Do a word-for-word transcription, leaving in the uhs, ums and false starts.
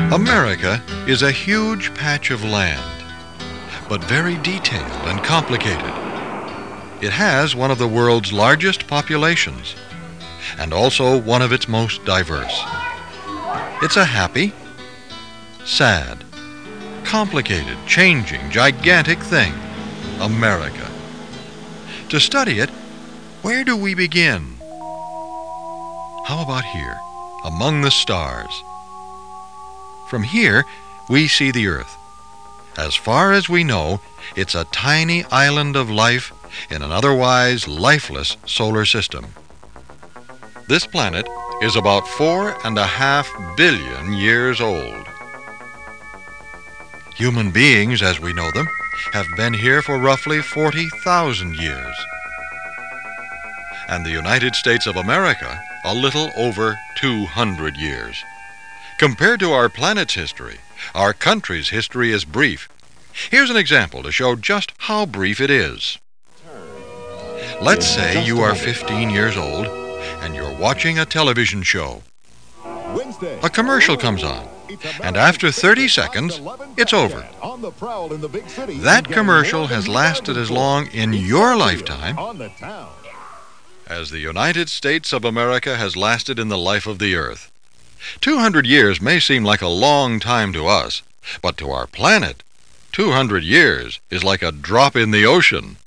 America is a huge patch of land, but very detailed and complicated. It has one of the world's largest populations, and also one of its most diverse. It's a happy, sad, complicated, changing, gigantic thing, America. To study it, where do we begin? How about here, among the stars? From here, we see the Earth. As far as we know, it's a tiny island of life in an otherwise lifeless solar system. This planet is about four and a half billion years old. Human beings, as we know them, have been here for roughly forty thousand years. And the United States of America, a little over two hundred years. Compared to our planet's history, our country's history is brief. Here's an example to show just how brief it is. Let's say you are fifteen years old and you're watching a television show. A commercial comes on, and after thirty seconds, it's over. That commercial has lasted as long in your lifetime as the United States of America has lasted in the life of the Earth. two hundred years may seem like a long time to us, but to our planet, two hundred years is like a drop in the ocean.